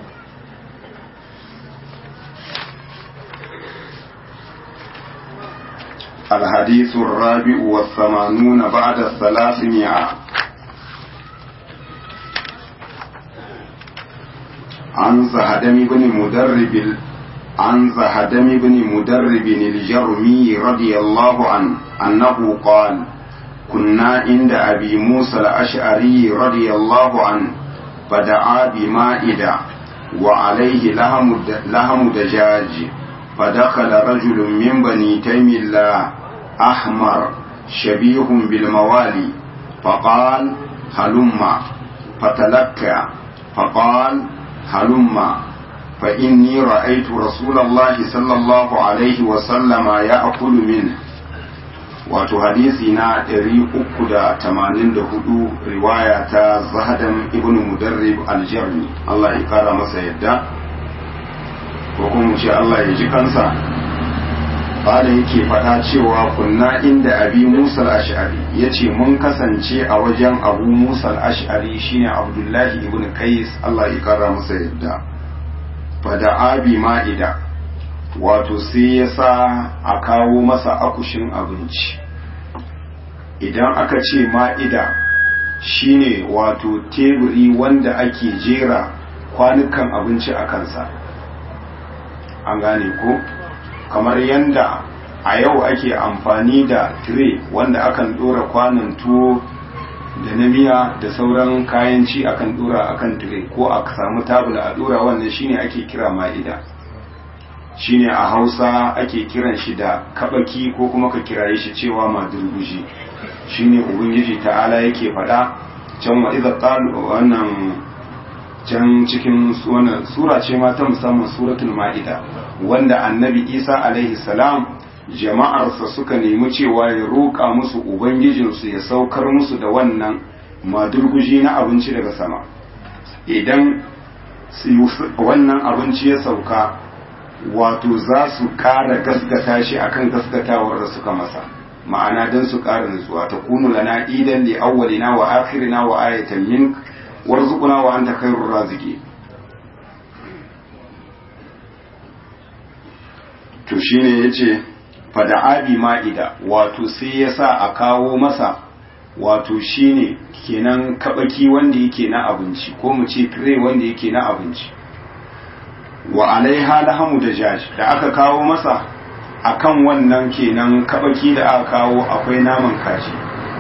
الحديث الرابع والثمانون بعد 300 عن زهدم بن مدرب الجرمي رضي الله عنه أنه قال: كنا عند أبي موسى الأشعري رضي الله عنه فدعا بمائدة وعليه لحم دجاج، فدخل رجل من بني تيم الله أحمر شبيه بالموالي فقال: هلم، فتلكى فقال: هلم، فإني رأيت رسول الله صلى الله عليه وسلم يأكل منه. wato hadisi na 384 riwaya ta Zahadan ibn Mudarrib al-Jarmi, Allah ya kara masa yadda ko kuma ce Allah ya ji kansa, bada yake faɗa cewa kunna inda Abi Musa al-Ash'ari, yace mun kasance a wajen Abu Musa al-Ash'ari shine Abdullahi ibn Qais, Allah ya kara masa yadda. Fada abi ma'ida, wato sai ya sa a kawo masa akushin abinci. Idan aka ce ma'ida shine wato teburi wanda ake jera kwanukan abinci a kansa, an gane ko, kamar yanda a yau ake amfani da tire wanda akan dora kwanon tuwo da na miya da sauran kayan ci akan dora akan tire, ko a samu tabula a dora, wannan shine ake kira ma'ida. Shine a Hausa ake kiran shi da kabaki ko kuma ka kiraye shi cewa madurgushi. Shine ubangiji ta'ala yake faɗa can wa idza qalu, wannan can cikin wannan sura ce ma ta musamman, suratul ma'ida, wanda annabi Isa alaihi salam jama'arsa suka nemi cewa ya roƙa musu ubangijinsu ya saukar musu da wannan madurguji na abinci daga sama. Idan wannan abinci ya sauka, wato za su ƙara gaskata shi akan gaskatawar da suka masa, ma'ana don su ƙara nutsuwa. ta kunu lana idan li awwalina wa akhirina wa ayatan min warzuqna wa anta khairur raziqin. to shine yace fada abi ma'ida, wato sai ya sa a kawo masa, wato shine kenan kabaki wanda yake na abinci, ko mu ce tire wanda yake na abinci. wa alaiha lahamu dajaj, da aka kawo masa akan wannan kenan kabaki da aka kawo akwai naman kaji.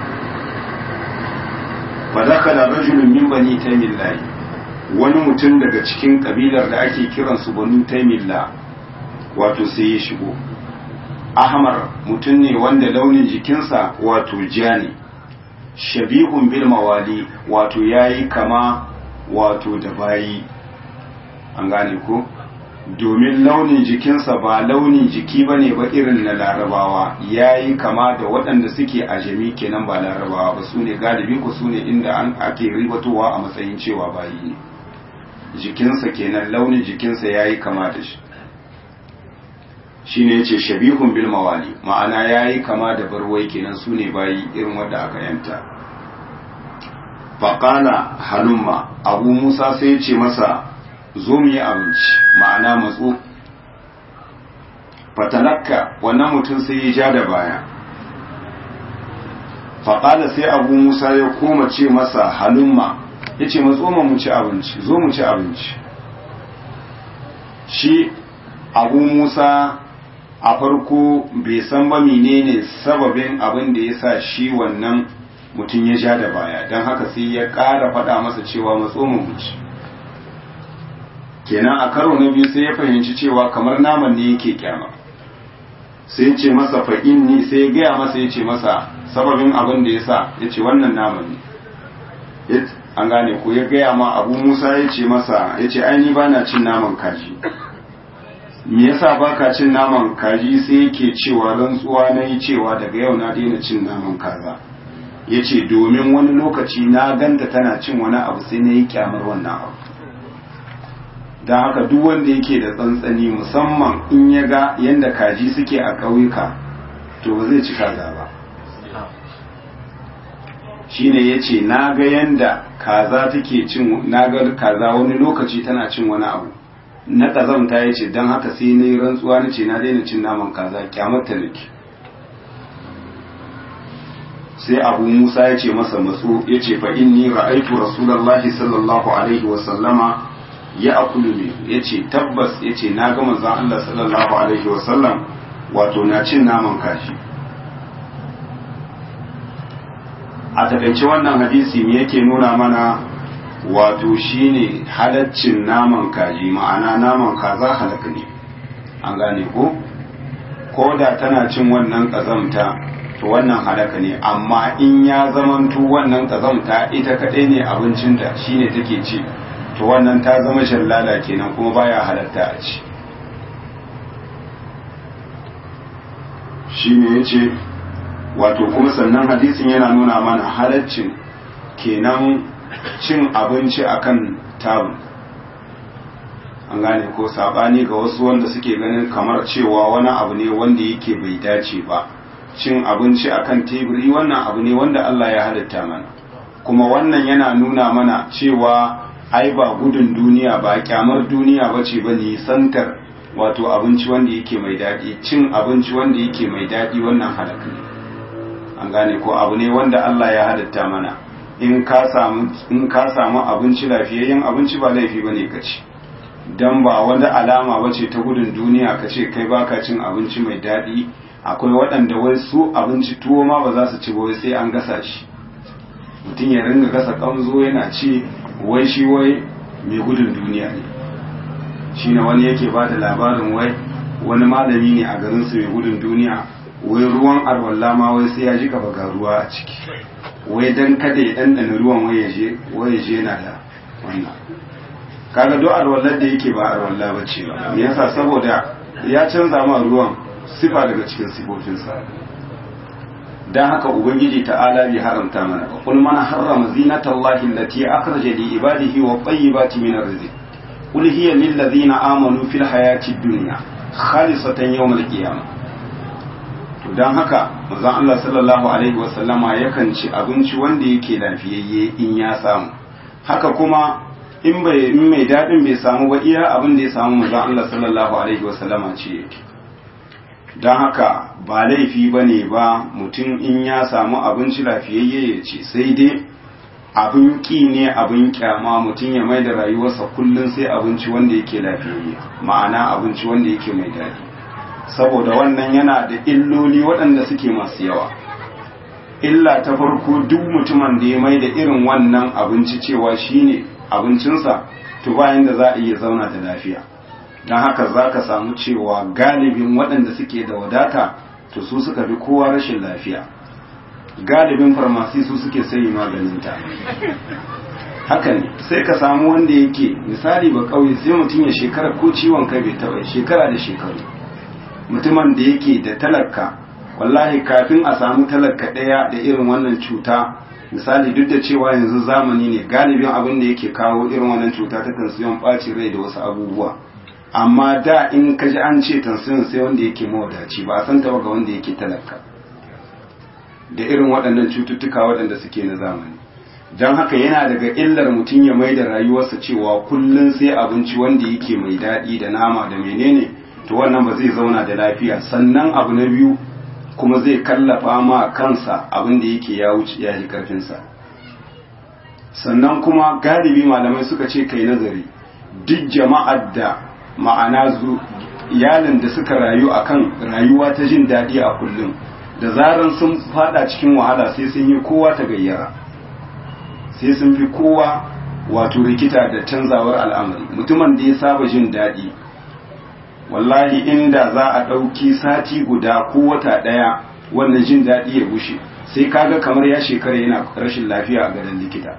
fa dakala rajulun min bani taymillah, wani mutum daga cikin kabilar da ake kiransu banu taymillah, wato sai ya shigo. ahmar mutum ne wanda launin jikinsa wato ja ne, shabihun bil mawali, wato yayi kama wato da bayi, an gane ko, domin launin jikinsa ba launin jiki bane ba irin na larabawa, yayi kama da waɗanda suke ajami kenan ba larabawa ba, sune galibi ko sune inda an ake ribatowa a matsayin cewa bayi ne. jikinsa kenan launin jikinsa yayi kama da shi, shine yace shabihun bil mawali, ma'ana yayi kama da barwai kenan sune bayi irin wanda aka yanta. faqala halumma, Abu Musa sai yace masa zo mu yi abinci, ma'ana matso. fatalakka, wannan mutum sai ya ja da baya. faqala, sai Abu Musa ya koma ce masa halumma, ya ce matso mu ci abinci, zo mu ci abinci. Shi Abu Musa a farko bai san ba menene sababin abin da ya sa shi wannan mutum ya ja da baya, don haka sai ya ƙara faɗa masa cewa matso mu ci. Kenan a karo na biyu sai ya fahimci cewa kamar naman ne yake kyama, sai ya ce masa fa'inni, sai ya gaya masa, ya ce masa sababin abin da ya sa, ya ce wannan naman ne. An gane ko ya gaya ma Abu Musa, ya ce masa, ya ce aini ba na cin naman kaji. Me yasa baka cin naman kaji? Sai yake cewa rantsuwa na yi cewa daga yau na daina cin naman kaza. Ya ce domin wani lokaci na ganta tana cin wani abu sai na yi kyamar wannan abu. Don haka duk wanda yake da tsantsani, musamman in ya ga yadda kaji suke a ƙauyuka, to ba zai ci kaza ba. Shine ya ce na ga yadda kaza take cin, na ga kaza wani lokaci tana cin wani abu na ƙazamta, ya ce don haka sai na yi rantsuwa na ce na daina cin naman kaza, kyamata nake. Sai Abu Musa ya ce masa matso, ya ce fa inni ra'aitu rasulullahi sallallahu alaihi wa sallama ya akulu ne, ya ce tabbas, ya ce na ga manzon Allah sallallahu alaihi wa sallam wato na cin naman kaji. A takaice wannan hadisi me yake nuna mana? Wato shine halaccin naman kaji, ma'ana naman kaza halaka ne. An gane ko da tana cin wannan kazamta, to wannan halaka ne, amma in ya zamanto wannan kazamta ita kadai ne abincinta shine take ci, to wannan ta zama shallala kenan, kuma baya halatta a ci. Shine yace wato kuma sannan hadisin yana nuna mana halaccin kenan cin abinci akan tabu. An gane ko, sabani ga wasu wanda suke ganin kamar cewa wani abu ne wanda yake bai dace ba. Cin abinci akan teburi wannan abu ne wanda Allah ya halitta mana, kuma wannan yana nuna mana cewa ai ba gudun duniya ba, kyamar duniya bace ba, nisantar wato abinci wanda yake mai daɗi. Cin abinci wanda yake mai daɗi wannan halaka ne. An gane ko, abu ne wanda Allah ya halitta mana. In ka samu abinci, lafiyayyen abinci, ba laifi bane ka ci, dan ba wanda alama bace ta gudun duniya ka ce kai baka cin abinci mai daɗi. Akwai waɗanda wai su abinci tuwo ma ba za su ci ba, wai sai an gasa shi. Mutum ya ringa gasa kamzo yana ci, wai shi wai mai gudun duniya ne. Shine wani yake ba da labarin wai wani malami ne a garin su mai gudun duniya, wai ruwan arwalla ma wai sai ya jika baga ruwa a ciki, wai dan kada ya dandana ruwan wai ya je yana da wannan. Kaga duk arwallar da yake ba arwalla bace ba. Me yasa? Saboda ya canza ma ruwan sifa daga cikin sifofinsa. Dan haka ubangiji ta'ala bai haramta mana ba. Qul man harrama zinatallahi allati akhraja li ibadihi wa tayyibati min arrizq. Qul hiya lil ladzina amanu fil hayati dunya khalisatan yawmal qiyamah. To dan haka manzon Allah sallallahu alaihi wa sallama yakan ci abinci wanda yake lafiyayye in ya samu. Haka kuma in mai dadin bai samu ba, iya abin da ya samu manzon Allah sallallahu alaihi wa sallama ce yake. Don haka ba laifi ba ne ba mutum in ya samu abinci lafiyayye ya ce, sai dai abin ƙi ne, abin kyama mutum ya mai da rayuwarsa kullum sai abinci wanda yake lafiyayye, ma'ana abinci wanda yake mai daɗi, saboda wannan yana da illoli waɗanda suke masu yawa. Illa ta farko, duk mutumin da ya mai da irin wannan abinci cewa shine abincinsa, to bayan da za a iya zauna da lafiya. Don haka za ka samu cewa galibin waɗanda suke da wadata, to su suka fi kowa rashin lafiya. Galibin farmasi su suke sayi maganinta. Haka ne, sai ka samu wanda yake misali ba ƙauye, sai mutum ya shekara ko ciwon kai bai taɓa, shekara da shekaru. Mutumin da yake da talaka, wallahi kafin a samu talaka ɗaya da irin wannan cuta, misali duk da cewa yanzu zamani ne, galibin abin da yake kawo irin wannan cuta ta tansiyon, ɓacin rai da wasu abubuwa. Amma da in ka ji an ce tansiyon sai wanda yake mawadaci, ba a san ta ga wanda yake talaka, da irin waɗannan cututtuka waɗanda suke na zamani. Don haka yana daga illar mutum ya mai da rayuwarsa cewa kullum sai abinci wanda yake mai daɗi da nama da menene, to wannan ba zai zauna da lafiya. Sannan abu na biyu kuma zai kallafa ma kansa abin da yake ya wuce ya yi karfinsa. sannan kuma galibi malamai suka ce kai nazari duk jama'ar da ma'ana iyalin da suka rayu akan rayuwa ta jin daɗi a kullum da zaran sun fada cikin wahala sai sun yi kowa ta gayyara, sai sun fi kowa wato rikita da canzawar al'amari. Mutumin da ya saba jin daɗi wallahi inda za a ɗauki sati guda ko wata ɗaya wannan jin daɗi ya bushe sai kaga kamar ya shekara yana rashin lafiya a gadon likita.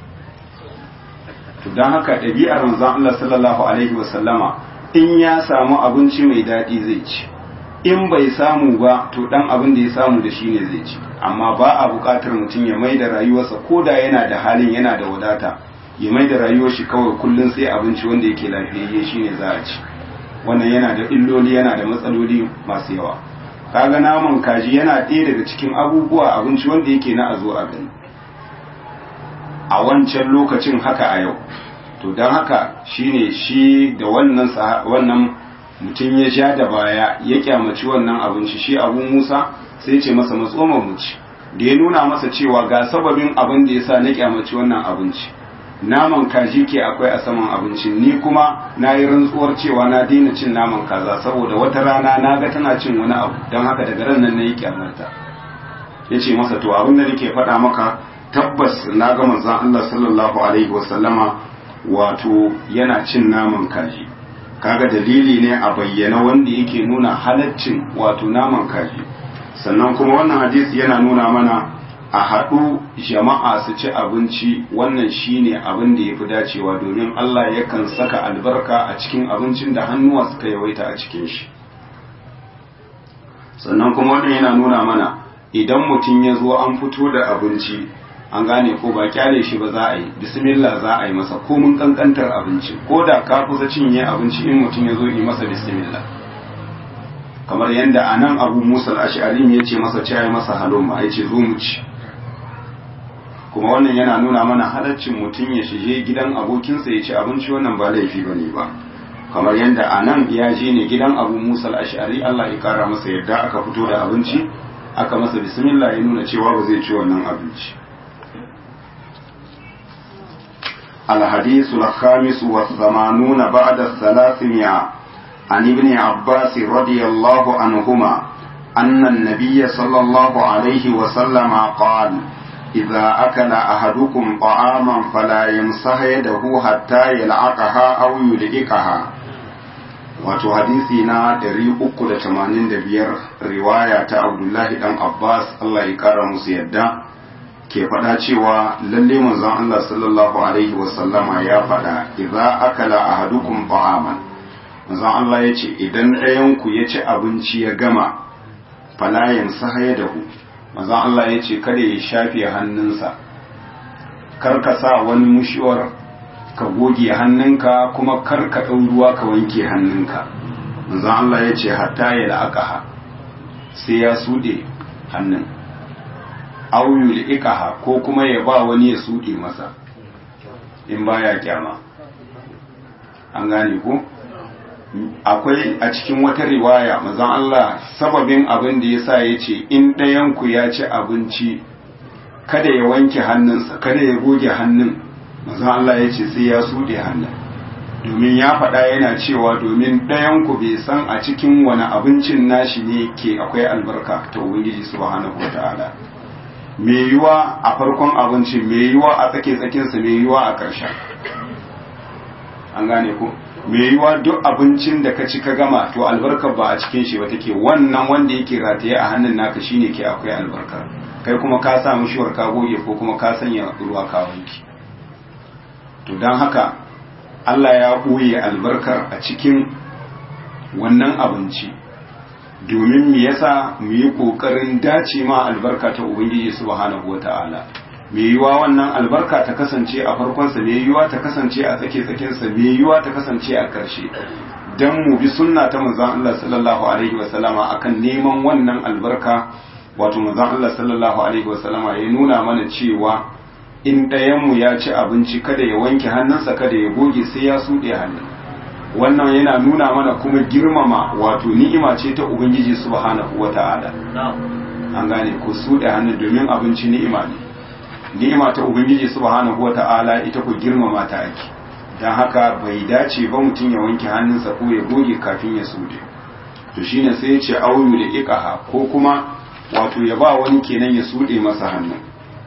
to don haka ɗabi'ar manzon Allah sallallahu alaihi wasallama in ya samu abinci mai daɗi zai ci, in bai samu ba to ɗan abin da ya samu da shi ne zai ci. Amma ba a buƙatar mutum ya mai da rayuwarsa ko da yana da halin yana da wadata ya mai da rayuwar shi kawai kullum sai abinci wanda yake lafiyayye shine za a ci. Wannan yana da illoli, yana da matsaloli masu yawa. Kaga naman kaji yana ɗaya daga cikin abubuwa abinci wanda yake na a zo a gani a wancan lokacin haka a yau. To don haka shine shi da wannan mutum ya sha da baya ya kyamaci wannan abinci, shi Abu Musa sai ce masa matsoma mu ci, da ya nuna masa cewa ga sababin abin da yasa na kyamaci wannan abinci, naman kaji ke akwai a saman abincin, ni kuma na yi rantsuwar cewa na daina cin naman kaza saboda wata rana na ga tana cin wani abu, don haka daga ran nan na yi kyamarta. Ya ce masa to abin da nake faɗa maka tabbas na ga manzon Allah sallallahu alaihi wasallama wato yana cin naman kaji. Kaga dalili ne a bayyana wanda yake nuna halaccin wato naman kaji. Sannan kuma wannan hadisi yana nuna mana a haɗu jama'a su ci abinci, wannan shine abin da ya fi dacewa, domin Allah yakan saka albarka a cikin abincin da hannuwa suka yawaita a cikin shi. Sannan kuma wannan yana nuna mana idan mutum ya zo an fito da abinci, an gane ko ba kyale shi ba za a yi bismillah za a yi masa komin kankantar abinci, ko da ka kusa cinye abinci in mutum ya zo yi masa bismillah, kamar yadda a nan Abu Musa al-Ash'ari ya ce masa ce masa halumma, ya ce zo mu ci. Kuma wannan yana nuna mana halaccin mutum ya shige gidan abokinsa ya ci abinci, wannan ba laifi ba ne ba, kamar yadda a nan ya je ne gidan Abu Musa al-Ash'ari Allah ya kara masa yadda aka fito da abinci aka masa bismillah, ya nuna cewa ba zai ci wannan abinci. الحديث الخامس والثمانون بعد 300 عن ابن عباس رضي الله عنهما أن النبي صلى الله عليه وسلم قال إذا أكل أحدكم طعاما فلا يمسح يده حتى يلعقها أو يلعقها. wato hadisi na 385 riwaya ta Abdullahi dan Abbas Allah ya kara musu yadda ke faɗa cewa lalle manzon Allah sallallahu alaihi wasallama ya faɗa idza akala ahadukum ta'aman, manzon Allah ya ce idan ɗayan ku ya ci abinci ya gama fala yamsaha yadahu, manzon Allah ya ce kada ya shafe hannunsa, kar ka sa wani mushiwar ka goge hannunka, kuma kar ka ɗau ruwa ka wanke hannunka. Manzon Allah ya ce hatta ya la'aqaha, sai ya suɗe hannun, aw yul'iqaha, ko kuma ya ba wani ya suɗe masa in baya kyama. An gane ko? Akwai a cikin wata riwaya manzon Allah sababin abin da yasa yace in ɗayan ku ya ci abinci kada ya wanke hannunsa, kada ya goge hannun, manzon Allah yace sai ya suɗe hannun, domin ya faɗa yana cewa domin ɗayan ku bai san a cikin wani abincin nashi ne ke akwai albarka ta Ubangiji subhanahu wataala. Mai yiwa a farkon abinci, mai yiwa a tsakinsa, mai yiwa a ƙarshen. An gane ku? Mai yiwa duk abincin da ka ci ka gama to albarkar ba a cikin shi ba take, wannan wanda yake rataye a hannun naka shine ke akwai albarkar, kai kuma ka sa mushiwar ka goge ko kuma ka sanya ruwa ka wanki. To don haka Allah ya ɓoye albarkar a cikin wannan abinci, domin mu yasa mu yi kokarin dace ma albarka ta Ubangiji subhanahu wata'ala. Me yiwa wannan albarka ta kasance a farkonsa, me yiwa ta kasance a tsakinsa, me yiwa ta kasance a ƙarshe, dan mu bi sunna ta manzon Allah sallallahu alaihi wasallama akan neman wannan albarka. Wato manzon Allah sallallahu alaihi wasallama ya nuna mana cewa in ɗayan mu ya ci abinci kada ya wanke hannunsa, kada ya goge, sai ya suɗe hannun. Wannan yana nuna mana kuma girmama wato ni'ima ce ta Ubangiji subhanahu wata'ala. An gane ko su da hannu, domin abinci ni'ima ne. ni'ima ta ubangiji subhanahu wata'ala ita ku girmama ta ake, don haka bai dace ba mutum ya wanke hannunsa ko ya goge kafin ya sude. To shine sai ya ce auyu da iqaha, ko kuma wato ya ba wani kenan ya sude masa hannun.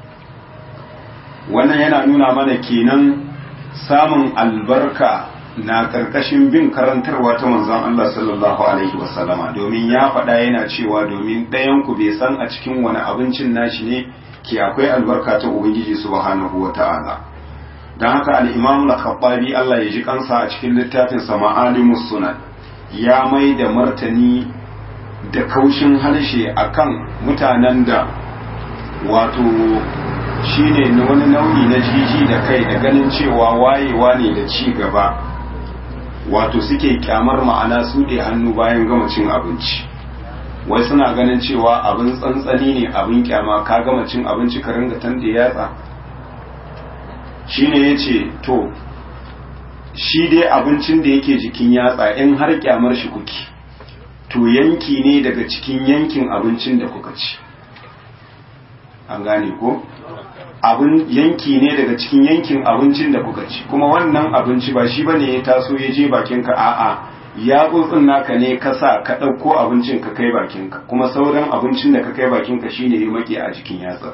Wannan yana nuna mana kenan samun albarka na karkashin bin karantarwa ta manzon Allah sallallahu alaihi wasallama, domin ya faɗa yana cewa domin ɗayan ku bai san a cikin wani abincin nashi ne ke akwai albarka ta ubangiji subhanahu wata'ala. don haka al-imam al-khattabi Allah ya ji kansa a cikin littafin sa ma'alimus sunan ya mai da martani da kaushin harshe akan mutanen da wato shine wani nau'i na jiji da kai da ganin cewa wayewa ne da ci gaba, wato suke kyamar ma'ana su ɗe hannu bayan gama cin abinci. Wai suna ganin cewa abin tsantsani ne, abin kyama, ka gama cin abinci ka ringa tande yatsa. Shine yace to shi dai abincin da yake jikin yatsa in har kyamar shi kuke, to yanki ne daga cikin yankin abincin da kuka ci. An gane ko? Abin yanki ne daga cikin yankin abincin da kuka ci, kuma wannan abinci ba shi bane ya taso ya je bakinka, a'a ya tsotsin naka ne ka sa ka ɗauko abincin ka kai bakinka, kuma sauran abincin da ka kai bakinka shine ya make a jikin yatsa.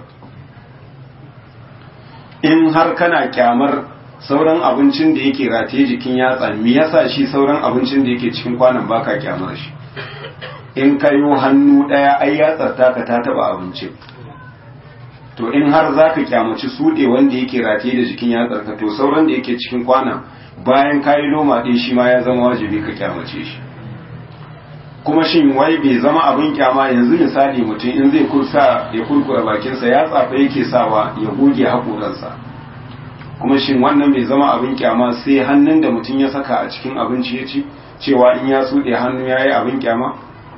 In har kana kyamar sauran abincin da yake rataye jikin yatsa, me yasa shi sauran abincin da yake cikin kwanan baka kyamar shi? In kayo hannu ɗaya ai yatsar taka ta taba abincin. To in har za ka kyamaci suɗe wanda yake rataye da jikin yatsarka, to sauran da yake cikin kwana bayan kayi loma ɗin shi ma ya zama wajibi ka kyamace shi. Kuma shin wai bai zama abin kyama yanzu misali mutum in zai ya kurkura bakinsa ya tsafa yake sawa ya goge haƙoransa. Kuma shin wannan bai zama abin kyama sai hannun da mutum ya saka a cikin abinci ya ci cewa in ya suɗe hannu ya yi abin kyama?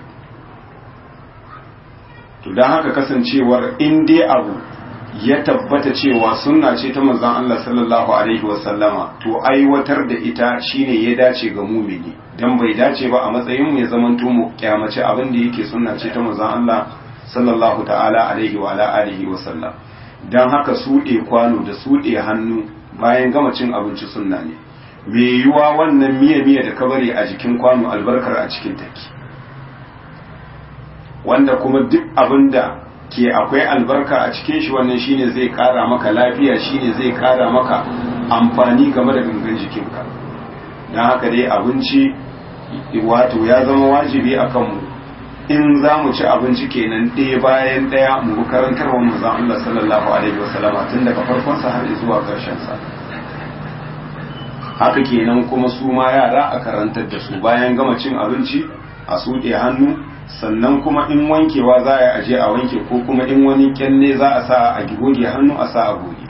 To don haka kasancewar in dai abu ya tabbata cewa sunna ce ta manzon Allah sallallahu alaihi wasallama, to aiwatar da ita shine ya dace ga mumini, dan bai dace ba a matsayin mu ya zamanto mu kyamace abin da yake sunna ce ta manzon Allah sallallahu ta'ala alaihi wa ala alihi wasallam. Dan haka suɗe kwano da suɗe hannu bayan gama cin abinci sunna ne. Me yiwa wannan miya da kabari a jikin kwano albarkar a cikin take, wanda kuma duk abinda ke akwai albarka a cikin shi wannan shine zai kara maka lafiya, shine zai kara maka amfani game da gangan jikinka. don haka dai abinci wato ya zama wajibi a kanmu in za mu ci abinci kenan ɗaya bayan ɗaya mu karantar wa manzon Allah sallallahu alaihi wasallama tun daga farkon sa har zuwa ƙarshen sa. Haka kenan kuma su ma yara a karantar da su bayan gama cin abinci a suɗe hannu, sannan kuma in wankewa za a aje a wanke, ko kuma in wani kyalle za a sa a goge hannu a sa a goge.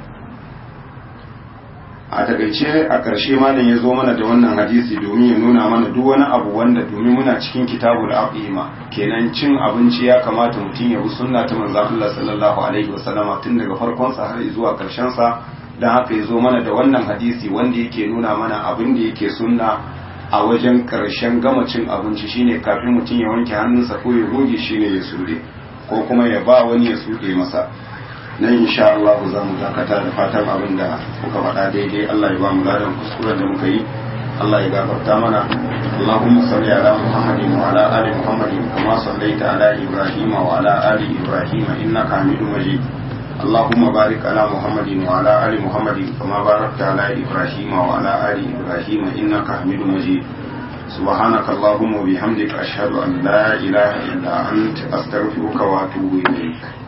A takaice a ƙarshe malam ya zo mana da wannan hadisi domin ya nuna mana duk wani abu wanda, domin muna cikin kitabul aqima, kenan cin abinci ya kamata mutum ya bi sunna ta manzon Allah sallallahu alaihi wasallama tun daga farkon sa har zuwa ƙarshen sa. Dan haka ya zo mana da wannan hadisi wanda yake nuna mana abin da yake sunna a wajen ƙarshen gama cin abinci shine kafin mutum ya wanke hannunsa ko ya goge shine ya sude, ko kuma ya ba wani ya sude masa. Nan insha Allah za mu dakata da fatan abin da kuka faɗa daidai Allah ya ba mu ladan kuskuren da muka yi, Allah ya gafarta mana. Allahumma salli ala Muhammadin wa ala ali Muhammadin kama sallaita ala Ibrahim wa ala ali Ibrahim innaka Hamidum Majid. Allahumma barik ala Muhammadin wa ala ali Muhammadin kama barakta ala Ibrahim wa ala ali Ibrahim innaka Hamidum Majid. سبحانك اللهم وبحمدك أشهد أن لا إله إلا أنت أستغفرك وأتوب إليك.